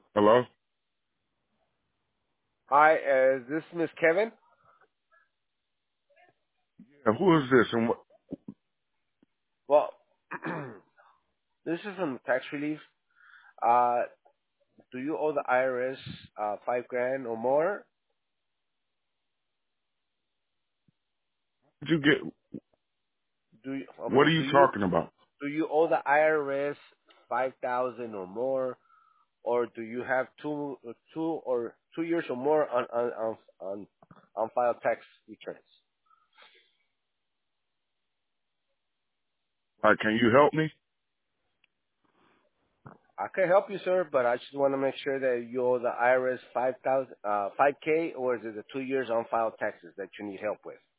Hello? Hi, is this Miss Kevin? Yeah, who is this and what? Well, this is from tax relief. Uh, do you owe the IRS 5 grand or more? Did you get? What are you Do you talking about? owe the IRS 5,000 or more, or do you have 2 years or more on file tax returns? Like, can you help me? I can help you, sir, but I just want to make sure that you owe the IRS 5,000, 5K, or is it the 2 years on file taxes that you need help with?